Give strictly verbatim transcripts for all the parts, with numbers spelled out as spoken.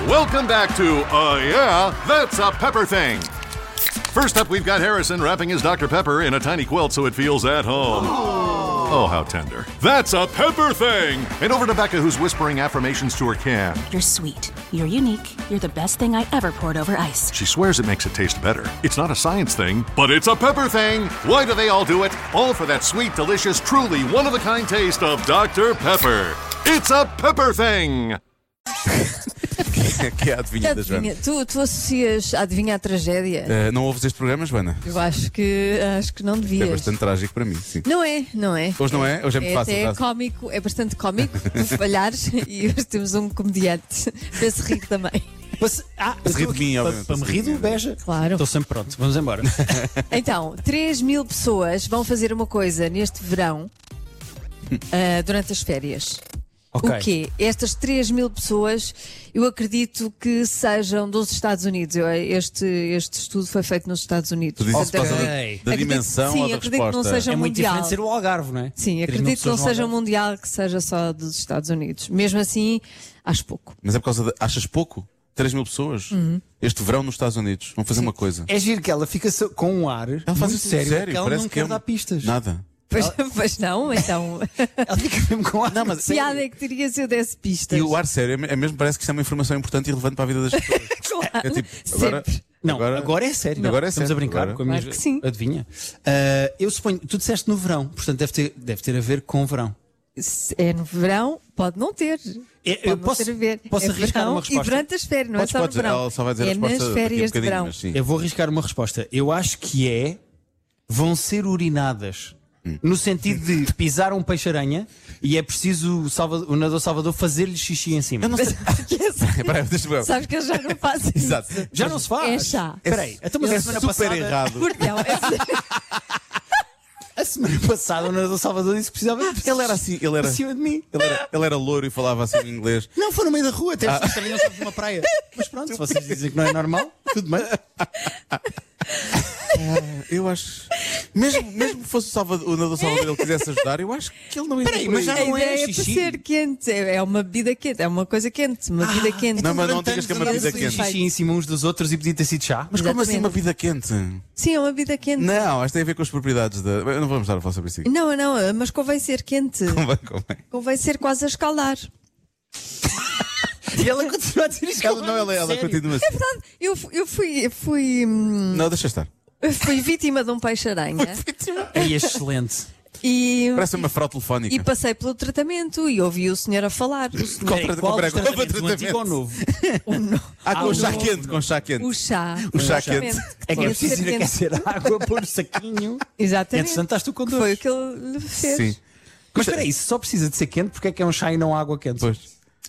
Welcome back to, uh, yeah, that's a pepper thing. First up, we've got Harrison wrapping his Doctor Pepper in a tiny quilt so it feels at home. Oh, how tender. That's a pepper thing! And over to Becca, who's whispering affirmations to her can. You're sweet. You're unique. You're the best thing I ever poured over ice. She swears it makes it taste better. It's not a science thing, but it's a pepper thing! Why do they all do it? All for that sweet, delicious, truly one-of-a-kind taste of Doctor Pepper. It's a pepper thing! Que é a adivinha da Joana? Adivinha. Tu, tu associas a adivinha à tragédia? Uh, não ouves este programa, Joana? Eu acho que, acho que não devias. É bastante trágico para mim, sim. Não é, não é. Hoje não é? Hoje é muito É fácil. até já- cómico, é bastante cómico tu falhares e hoje temos um comediante para se rir também. Mas, ah, Para se rir de mim, para, obviamente, para me para se rir rir de do mim. Beja. Claro. Estou sempre pronto, vamos embora. Então, três mil pessoas vão fazer uma coisa neste verão ah, durante as férias. Ok. O quê? Estas três mil pessoas, eu acredito que sejam dos Estados Unidos. Eu- Este, este estudo foi feito nos Estados Unidos. Tu dizes isso por Portanto, causa da, Ok. da acredito- dimensão sim, ou da acredito que não resposta? seja É muito mundial. diferente ser o Algarve, não é? Sim, Três mil acredito que não pessoas no seja Algarve. mundial, que seja só dos Estados Unidos. Mesmo assim, acho pouco. Mas é por causa de. Achas pouco? três mil pessoas? Uhum. Este verão nos Estados Unidos. Vão fazer uma coisa. É giro que ela fica so- com um ar Ela faz muito isso sério, sério, que ela parece não que quer é um- dar pistas. Nada. Pois, pois não, então. Ela fica mesmo com ar. Não, mas- sério. Piada é que teria se eu desse pistas. E o ar sério é mesmo, parece que isto é uma informação importante e relevante para a vida das pessoas. Claro, É tipo, agora. sempre. Não, agora, é sério. Agora é Estamos sério, a brincar agora. com a minha Claro que sim. adivinha. Ah, eu suponho, tu disseste no verão, portanto deve ter, deve ter a ver com verão. Se é no verão, pode não ter. Eu- Pode eu não posso- ter a ver. posso é arriscar verão uma resposta? E durante as férias, não Podes, é só podes, no verão. ela só vai dizer é a resposta nas daqui a um férias de bocadinho, verão. mas sim. Eu vou arriscar uma resposta. Eu acho que é vão ser urinadas. No sentido de pisar um peixe-aranha e é preciso o, Salvador, o nadador Salvador fazer-lhe xixi em cima. Eu não sei. Espera aí, deixa-me ver. Sabes que eu já não faço isso. Exato. Já não se faz. É chá. Espera aí. Então, mas É a semana super passada, errado. Não, é... a semana passada o nadador Salvador disse que precisava de Ele era assim, ele era, acima de mim. ele era, ele era louro e falava assim em inglês. Não, foi no meio da rua, até Ah. também não estava numa praia. Mas pronto, se vocês dizem que não é normal, tudo bem. Eu acho. Mesmo, mesmo que fosse o, Salvador, o nadador Salvador ele quisesse ajudar, eu acho que ele não ia Peraí, por mas aí. já A não ideia é é para xixi. ser quente. É é uma bebida quente. É uma coisa quente. Uma bebida quente. Não, mas não digas que é uma Levantamos vida a quente. xixi em cima uns dos outros e podia ter sido chá. Mas como assim Exatamente. uma vida quente? Sim, é uma bebida quente. Não, isto tem a ver com as propriedades da. Eu não vamos estar a falar sobre isso aqui. Não, não, mas convém ser quente. Convém, convém. Convém ser quase a escaldar. E ela continua a dizer isto. Ela, não, ela, ela Sério? continua assim. Eu, fu- eu fui, eu fui, hum, Não, deixa estar. eu fui vítima de um peixe-aranha É excelente. e, Parece uma fraude telefónica. e passei pelo tratamento e ouvi o senhor a falar. O, senhor- Qual Peraí, tra- qual peraí, dos qual tratamentos, o antigo tratamento? ou o novo? o, no- Ah, com Ah, chá o- quente, com chá quente. o chá. O chá Exatamente. quente. É que é Tinha preciso ser ir quente. aquecer a água, pôr o saquinho. Exatamente. Entretanto, estás tu com Que dores. foi o que ele lhe fez. Sim. Mas espera aí, se só precisa de ser quente, porque é que é um chá e não água quente? Pois.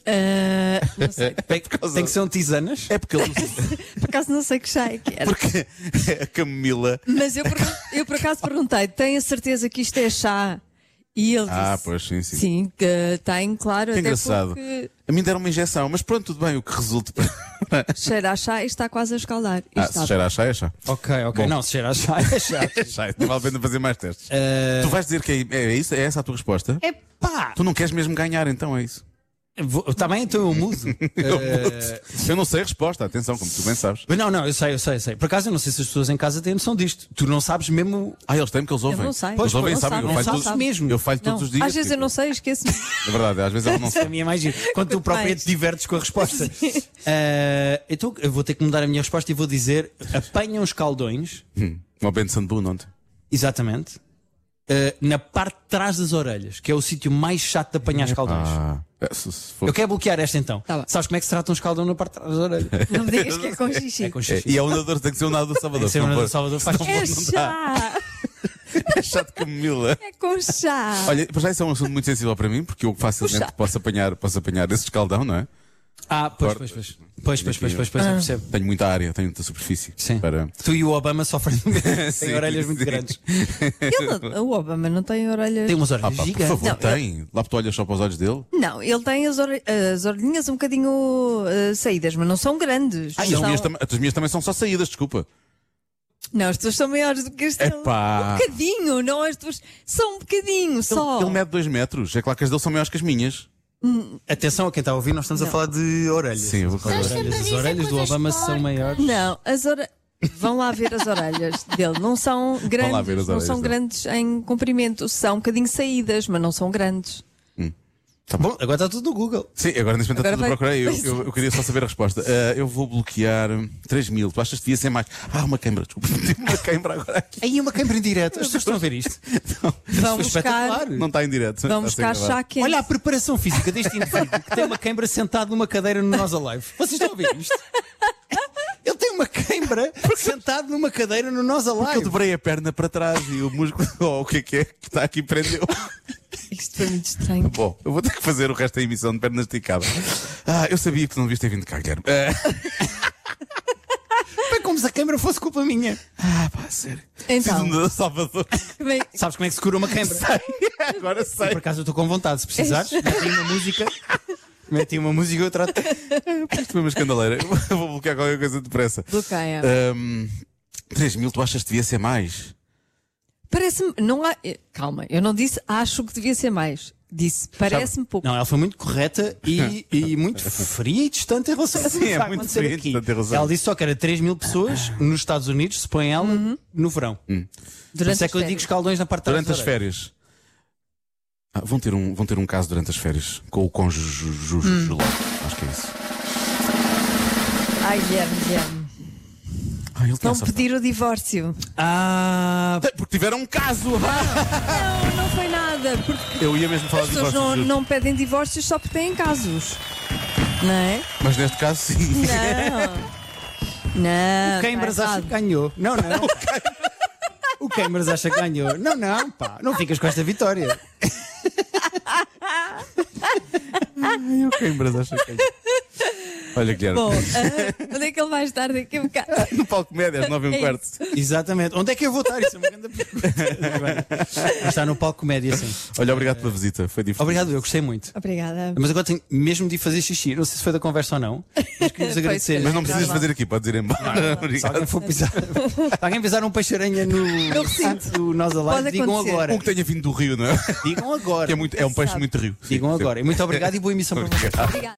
Ah, não sei. Tem, tem que ser um tisanas? É porque ele. Por acaso não sei que chá é que era. Porque a Camila. Mas eu por, eu por acaso perguntei: tem a certeza que isto é chá? E ele disse: Ah, pois, sim, sim. sim, que tem, claro. Que até engraçado. porque A mim deram uma injeção, mas pronto, tudo bem, o que resulta. cheira a chá e está quase a escaldar. E Ah, está- se cheira a chá, é chá. Ok, ok. Bom. Não, se cheira a chá, é chá. É chá, não vale a pena fazer mais testes. Eh, Tu vais dizer que é, é isso? É essa a tua resposta? É pá! Tu não queres mesmo ganhar, então é isso? Está bem, então eu mudo. Eu, Eh, eu não sei a resposta, atenção, como tu bem sabes. Mas não, não, eu sei, eu sei, eu sei. Por acaso eu não sei se as pessoas em casa têm noção disto. Tu não sabes mesmo. Ah, eles têm porque eles ouvem. Eu não sei. Eles Pois, ouvem, não sabem. sabe, Eu não falho sabe, todos, sabe. mesmo. eu falho Não, todos os dias. às vezes eu tipo, não sei, esqueço-me. É verdade, às vezes eles não Isso a sabem. mim é mais giro. Quando tu própria mais. te divertes com a resposta. Eh, então eu vou ter que mudar a minha resposta e vou dizer: apanham os caldões, Hum, Uma Ben Sandu ontem. exatamente, eh, na parte de trás das orelhas, que é o sítio mais chato de apanhar escaldões. Ah, é, se, se for- Eu quero bloquear esta então. Tá bem. Sabes como é que se trata um escaldão na parte de trás das orelhas? Não me digas que é com xixi. É com É, xixi. e é um nadador, tem que ser um nadador Salvador. Tem que ser se um não nadador for- Salvador, faz se não É for, não dá. chá! É chato Camila. É com chá! Olha, para já isso é um assunto muito sensível para mim, porque eu facilmente Puxa. posso apanhar, posso apanhar esse escaldão, não é? Ah, pois, Corta. pois, pois. Pois, pois, pois, pois, pois, eu percebo. Tenho muita área, tenho muita superfície. Sim. Para... Tu e o Obama sofrem. Sim, Têm orelhas muito sim. grandes. Ele não- o Obama não tem orelhas. Tem umas Ah, orelhas pá, por gigantes. favor, Não, tem. Lá tu olhas só para os olhos dele. Não, ele tem as, ore- as orelhinhas um bocadinho eh, saídas, mas não são grandes. Ah, e as São- minhas, tam- as minhas também são só saídas, desculpa. Não, as tuas são maiores do que as dele. Epá. Um bocadinho, não as tuas. São um bocadinho só. Ele, ele mede dois metros. É claro que as dele são maiores que as minhas. Atenção a quem está a ouvir, nós estamos Não. a falar de orelhas. Sim, eu vou falar. As orelhas, as orelhas do Obama são maiores. Não, as orelhas. Vão lá ver as orelhas dele. Não são grandes, lá ver as não orelhas são dele. grandes em comprimento. São um bocadinho saídas, mas não são grandes. Tá bom, agora está tudo no Google. Sim, agora neste momento está Agora tudo a vai- procurar. Eu, eu, eu queria só saber a resposta. Uh, eu vou bloquear três mil. Tu achas que devia ser mais? Ah, uma queimbra, desculpa. Tive uma queimbra agora aqui. Aí uma câmera em direto. As pessoas estão a ver isto. Vão Foi buscar, espetacular. Não está em direto. vão Está a buscar ser gravado. chá quente. Olha a preparação física deste indivíduo que tem uma queimbra sentado numa cadeira no Nós Alive. Vocês estão a ver isto? Ele tem uma queimbra sentado numa cadeira no Nós Eu Alive. dobrei a perna para trás e o músculo, oh, o que é que é que está aqui prendeu. Isto foi muito estranho. Bom, eu vou ter que fazer o resto da emissão de perna esticada. Ah, eu sabia que tu não devias ter vindo cá, Guilherme. Foi como se a queimbra fosse culpa minha. Ah, pá, sério. Então. Fiz um da Salvador. Bem, Sabes como é que se cura uma queimbra? Agora sei. Por acaso eu estou com vontade, se precisares, mete aí uma música. Mete aí uma música e eu trato. Isto foi uma escandaleira. Eu vou bloquear qualquer coisa depressa. bloqueia. Um, três mil, tu achas que devia ser mais? Parece-me. Não há. eh, Calma, eu não disse acho que devia ser mais. Disse parece-me pouco. Não, ela foi muito correta e, e muito fria e distante em relação a Sim, tudo que é está a muito acontecer fria e aqui. distante em relação. Ela disse só que era três mil pessoas nos Estados Unidos, se põe ela no verão. Por Durante isso é as que eu digo férias. escaldões na parte de trás Durante as das orelhas. férias. Ah, vão, ter um, vão ter um caso durante as férias com o cônjuge ju- ju- Julão. Acho que é isso. Ai, Guilherme, Guilherme. Ah, ele tem Vão acertado. pedir o divórcio. Ah, Porque tiveram um caso. Não, não foi nada. Porque Eu ia mesmo falar as de pessoas divórcio. não, juro. não pedem divórcios só porque têm casos. Não é? Mas neste caso, sim. Não. Não. Queimbras tá acha errado. que ganhou. Não, não. O Queimbras acha que ganhou. Não, não, pá. Não ficas com esta vitória. Ai, o Queimbras acha que é. Olha, Guilherme. Bom, ah, onde é que ele vai estar daqui a um bocado? No palco médio, às nove e um É quarto. Exatamente. Onde é que eu vou estar? Isso é uma grande pergunta. Mas está no palco comédia, sim. Olha, obrigado pela visita. Foi divertido. Obrigado, eu gostei muito. Obrigada. Mas agora tenho mesmo de ir fazer xixi. Não sei se foi da conversa ou não. Mas queria-vos agradecer. Mas não precisas fazer aqui, podes ir embora. Se Obrigado. alguém for pisar, se alguém pisar um peixe-aranha no recinto do Nós Alive, Pode digam acontecer. agora. Um que tenha vindo do Rio, não é? Digam agora. Que é, muito, é um peixe muito rio. Digam agora. E muito obrigado e boa emissão para vocês. Obrigado. Obrigada.